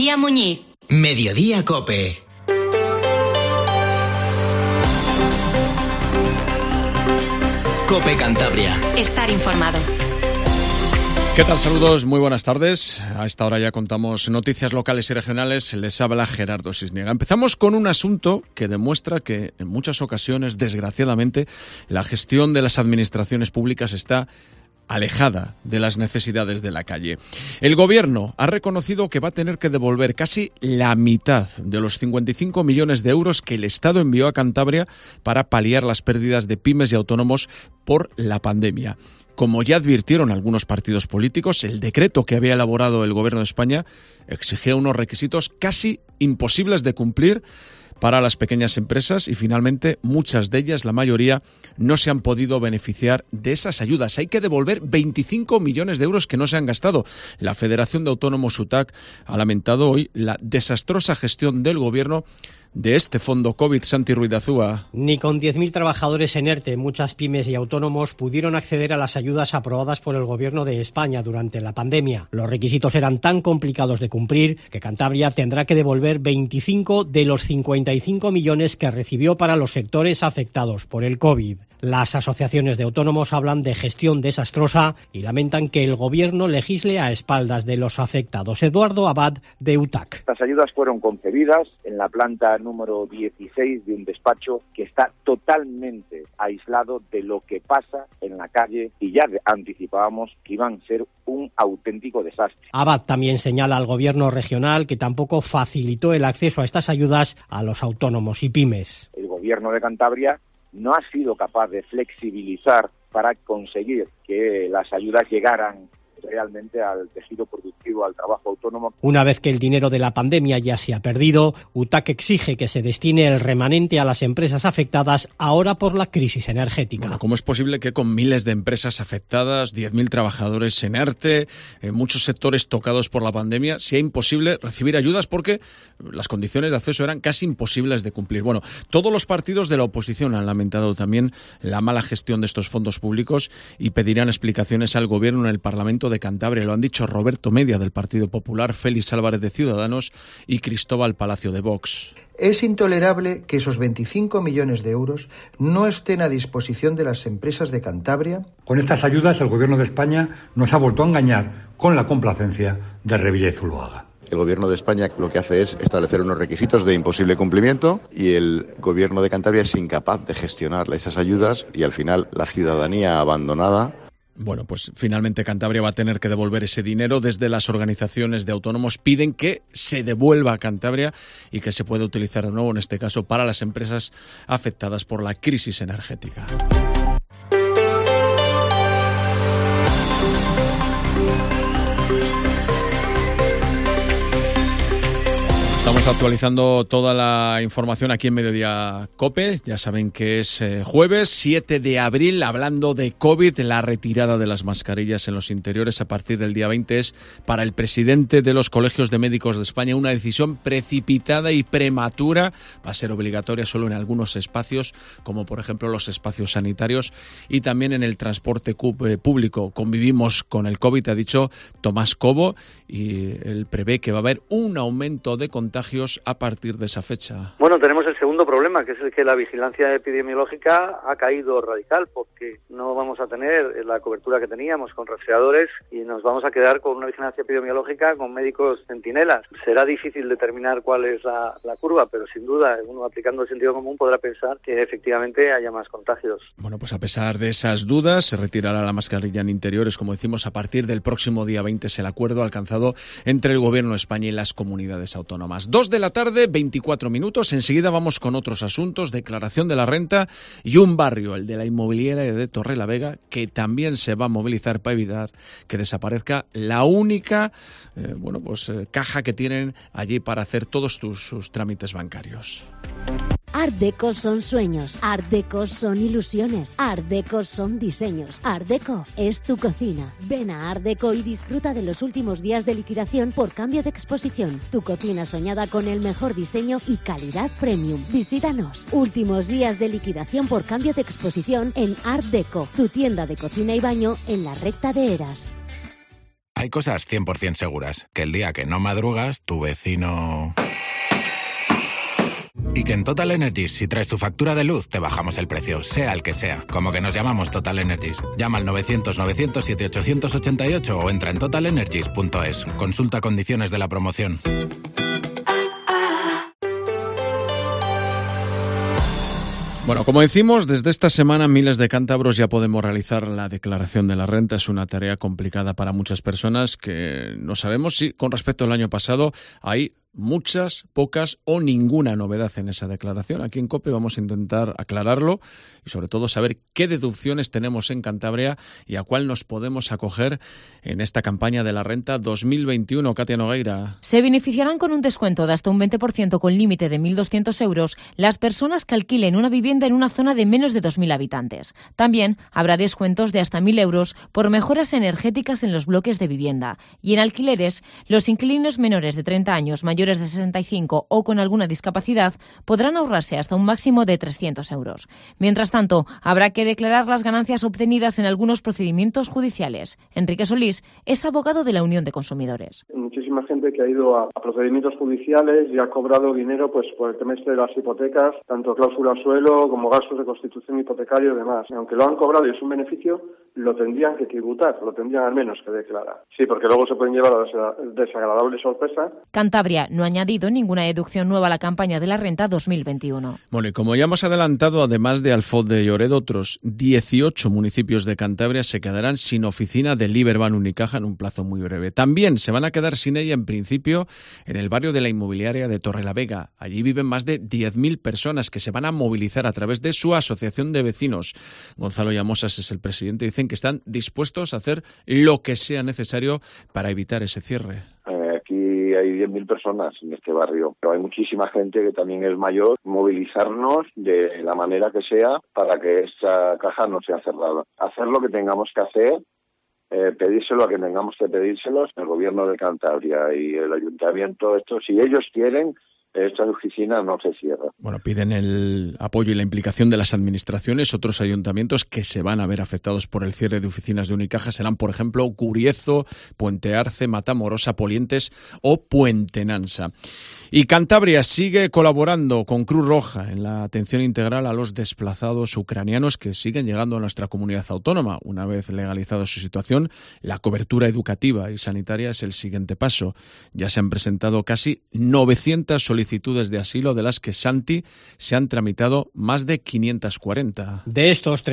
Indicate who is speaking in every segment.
Speaker 1: Tía Muñiz.
Speaker 2: Mediodía COPE. COPE Cantabria.
Speaker 1: Estar informado.
Speaker 3: ¿Qué tal? Saludos, muy buenas tardes. A esta hora ya contamos noticias locales y regionales. Les habla Gerardo Sisniega. Empezamos con un asunto que demuestra que en muchas ocasiones, desgraciadamente, la gestión de las administraciones públicas está alejada de las necesidades de la calle. El Gobierno ha reconocido que va a tener que devolver casi la mitad de los 55 millones de euros que el Estado envió a Cantabria para paliar las pérdidas de pymes y autónomos por la pandemia. Como ya advirtieron algunos partidos políticos, el decreto que había elaborado el Gobierno de España exigía unos requisitos casi imposibles de cumplir para las pequeñas empresas y finalmente muchas de ellas, la mayoría, no se han podido beneficiar de esas ayudas. Hay que devolver 25 millones de euros que no se han gastado. La Federación de Autónomos UTAC ha lamentado hoy la desastrosa gestión del Gobierno de este fondo COVID. Santi Ruiz de Azúa.
Speaker 4: Ni con 10.000 trabajadores en ERTE, muchas pymes y autónomos pudieron acceder a las ayudas aprobadas por el Gobierno de España durante la pandemia. Los requisitos eran tan complicados de cumplir que Cantabria tendrá que devolver 25 de los 55 millones que recibió para los sectores afectados por el COVID. Las asociaciones de autónomos hablan de gestión desastrosa y lamentan que el Gobierno legisle a espaldas de los afectados. Eduardo Abad, de UTAC.
Speaker 5: Estas ayudas fueron concebidas en la planta número 16 de un despacho que está totalmente aislado de lo que pasa en la calle y ya anticipábamos que iban a ser un auténtico desastre.
Speaker 4: Abad también señala al Gobierno regional que tampoco facilitó el acceso a estas ayudas a los autónomos y pymes.
Speaker 5: El Gobierno de Cantabria no ha sido capaz de flexibilizar para conseguir que las ayudas llegaran realmente al tejido productivo, al trabajo autónomo.
Speaker 4: Una vez que el dinero de la pandemia ya se ha perdido, UTAC exige que se destine el remanente a las empresas afectadas ahora por la crisis energética.
Speaker 3: Bueno, ¿cómo es posible que con miles de empresas afectadas, 10.000 trabajadores en ERTE, en muchos sectores tocados por la pandemia, sea imposible recibir ayudas porque las condiciones de acceso eran casi imposibles de cumplir? Bueno, todos los partidos de la oposición han lamentado también la mala gestión de estos fondos públicos y pedirán explicaciones al Gobierno en el Parlamento de Cantabria. Lo han dicho Roberto Media del Partido Popular, Félix Álvarez de Ciudadanos y Cristóbal Palacio de Vox.
Speaker 6: Es intolerable que esos 25 millones de euros no estén a disposición de las empresas de Cantabria.
Speaker 7: Con estas ayudas el Gobierno de España nos ha vuelto a engañar con la complacencia de Revilla y Zuluaga.
Speaker 8: El Gobierno de España lo que hace es establecer unos requisitos de imposible cumplimiento y el Gobierno de Cantabria es incapaz de gestionar esas ayudas y al final la ciudadanía abandonada.
Speaker 3: Bueno, pues finalmente Cantabria va a tener que devolver ese dinero. Desde las organizaciones de autónomos piden que se devuelva a Cantabria y que se pueda utilizar de nuevo, en este caso, para las empresas afectadas por la crisis energética. Estamos actualizando toda la información aquí en Mediodía COPE. Ya saben que es jueves 7 de abril, hablando de COVID. La retirada de las mascarillas en los interiores a partir del día 20 es para el presidente de los colegios de médicos de España una decisión precipitada y prematura. Va a ser obligatoria solo en algunos espacios, como por ejemplo los espacios sanitarios y también en el transporte público. Convivimos con el COVID, ha dicho Tomás Cobo, y él prevé que va a haber un aumento de contagios a partir de esa fecha.
Speaker 9: Bueno, tenemos el segundo problema, que es el que la vigilancia epidemiológica ha caído radical, porque no vamos a tener la cobertura que teníamos con rastreadores y nos vamos a quedar con una vigilancia epidemiológica con médicos centinelas. Será difícil determinar cuál es la curva, pero sin duda, uno aplicando el sentido común podrá pensar que efectivamente haya más contagios.
Speaker 3: Bueno, pues a pesar de esas dudas, se retirará la mascarilla en interiores, como decimos, a partir del próximo día 20 es el acuerdo alcanzado entre el Gobierno de España y las comunidades autónomas. 2 de la tarde, 24 minutos. Enseguida vamos con otros asuntos, declaración de la renta y un barrio, el de la inmobiliaria de Torrelavega, que también se va a movilizar para evitar que desaparezca la única caja que tienen allí para hacer todos sus trámites bancarios.
Speaker 10: Art Deco son sueños, Art Deco son ilusiones, Art Deco son diseños. Art Deco es tu cocina. Ven a Art Deco y disfruta de los últimos días de liquidación por cambio de exposición. Tu cocina soñada con el mejor diseño y calidad premium. Visítanos. Últimos días de liquidación por cambio de exposición en Art Deco, tu tienda de cocina y baño en la recta de Eras.
Speaker 1: Hay cosas 100% seguras, que el día que no madrugas, tu vecino... Y que en Total Energies, si traes tu factura de luz, te bajamos el precio, sea el que sea. Como que nos llamamos Total Energies. Llama al 900-907-888 o entra en totalenergies.es. Consulta condiciones de la promoción.
Speaker 3: Bueno, como decimos, desde esta semana miles de cántabros ya podemos realizar la declaración de la renta. Es una tarea complicada para muchas personas que no sabemos si con respecto al año pasado hay muchas, pocas o ninguna novedad en esa declaración. Aquí en COPE vamos a intentar aclararlo y sobre todo saber qué deducciones tenemos en Cantabria y a cuál nos podemos acoger en esta campaña de la renta 2021. Katia Nogueira.
Speaker 11: Se beneficiarán con un descuento de hasta un 20% con límite de 1.200 euros las personas que alquilen una vivienda en una zona de menos de 2.000 habitantes. También habrá descuentos de hasta 1.000 euros por mejoras energéticas en los bloques de vivienda. Y en alquileres, los inquilinos menores de 30 años, mayores de 65 o con alguna discapacidad podrán ahorrarse hasta un máximo de 300 euros. Mientras tanto, habrá que declarar las ganancias obtenidas en algunos procedimientos judiciales. Enrique Solís es abogado de la Unión de Consumidores.
Speaker 12: Muchísima gente que ha ido a procedimientos judiciales y ha cobrado dinero pues por el trimestre de las hipotecas, tanto cláusula suelo como gastos de constitución hipotecaria y demás. Aunque lo han cobrado y es un beneficio, lo tendrían que tributar, lo tendrían al menos que declarar. Sí, porque luego se pueden llevar a la desagradable sorpresa.
Speaker 11: Cantabria no ha añadido ninguna deducción nueva a la campaña de la renta 2021.
Speaker 3: Bueno, y como ya hemos adelantado, además de Alfoz de Lloret, otros 18 municipios de Cantabria se quedarán sin oficina de Liberbank Unicaja en un plazo muy breve. También se van a quedar sin ella, en principio, en el barrio de la inmobiliaria de Torrelavega. Allí viven más de 10.000 personas que se van a movilizar a través de su asociación de vecinos. Gonzalo Llamosas es el presidente. Dicen que están dispuestos a hacer lo que sea necesario para evitar ese cierre.
Speaker 5: Aquí hay 10.000 personas en este barrio, pero hay muchísima gente que también es mayor. Movilizarnos de la manera que sea para que esta caja no sea cerrada. Hacer lo que tengamos que hacer, pedírselo a quien tengamos que pedírselos, el gobierno de Cantabria y el ayuntamiento, esto si ellos quieren, esta oficina no se cierra.
Speaker 3: Bueno, piden el apoyo y la implicación de las administraciones. Otros ayuntamientos que se van a ver afectados por el cierre de oficinas de Unicaja serán, por ejemplo, Guriezo, Puente Arce, Matamorosa, Polientes o Puente Nansa. Y Cantabria sigue colaborando con Cruz Roja en la atención integral a los desplazados ucranianos que siguen llegando a nuestra comunidad autónoma. Una vez legalizada su situación, la cobertura educativa y sanitaria es el siguiente paso. Ya se han presentado casi 900 solicitudes de asilo, de las que, Santi, se han tramitado más de 540.
Speaker 4: De estos,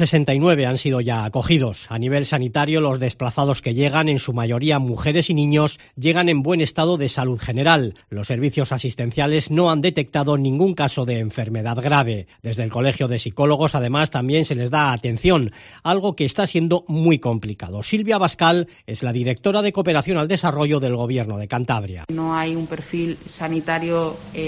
Speaker 4: 369 han sido ya acogidos. A nivel sanitario, los desplazados que llegan, en su mayoría mujeres y niños, llegan en buen estado de salud general. Los servicios asistenciales no han detectado ningún caso de enfermedad grave. Desde el Colegio de Psicólogos, además, también se les da atención, algo que está siendo muy complicado. Silvia Bascal es la directora de Cooperación al Desarrollo del Gobierno de Cantabria.
Speaker 13: No hay un perfil sanitario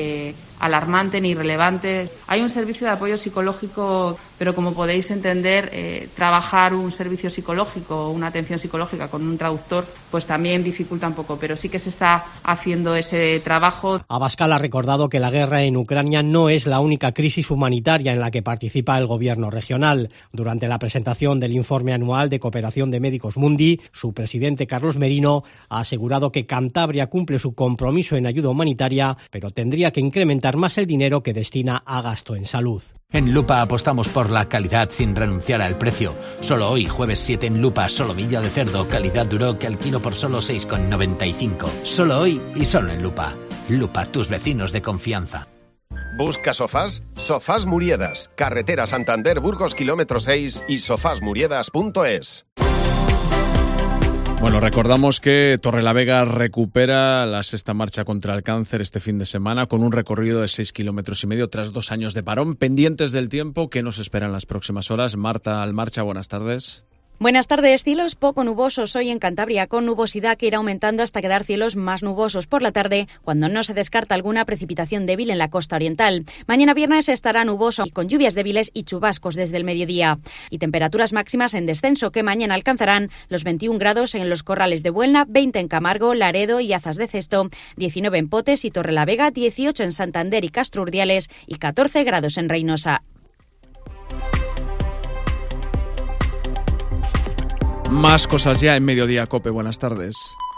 Speaker 13: alarmante ni relevante. Hay un servicio de apoyo psicológico, pero como podéis entender, trabajar un servicio psicológico, una atención psicológica con un traductor, pues también dificulta un poco, pero sí que se está haciendo ese trabajo.
Speaker 4: Abascal ha recordado que la guerra en Ucrania no es la única crisis humanitaria en la que participa el gobierno regional. Durante la presentación del informe anual de cooperación de Médicos Mundi, su presidente Carlos Merino ha asegurado que Cantabria cumple su compromiso en ayuda humanitaria, pero tendría que incrementar más el dinero que destina a gasto en salud.
Speaker 14: En Lupa apostamos por la calidad sin renunciar al precio. Solo hoy, jueves 7 en Lupa, solomilla de cerdo, calidad Duroc, al kilo por solo 6,95. Solo hoy y solo en Lupa. Lupa, tus vecinos de confianza.
Speaker 15: ¿Busca sofás? Sofás Muriedas, carretera Santander Burgos kilómetro 6 y sofasmuriedas.es.
Speaker 3: Bueno, recordamos que Torrelavega recupera la sexta marcha contra el cáncer este fin de semana con un recorrido de 6,5 kilómetros tras 2 años de parón. Pendientes del tiempo, ¿qué nos espera en las próximas horas? Marta Almarcha, buenas tardes.
Speaker 16: Buenas tardes. Cielos poco nubosos hoy en Cantabria, con nubosidad que irá aumentando hasta quedar cielos más nubosos por la tarde, cuando no se descarta alguna precipitación débil en la costa oriental. Mañana viernes estará nuboso y con lluvias débiles y chubascos desde el mediodía. Y temperaturas máximas en descenso que mañana alcanzarán los 21 grados en los Corrales de Buelna, 20 en Camargo, Laredo y Azas de Cesto, 19 en Potes y Torrelavega, 18 en Santander y Castro Urdiales y 14 grados en Reynosa.
Speaker 3: Más cosas ya en Mediodía Cope. Buenas tardes.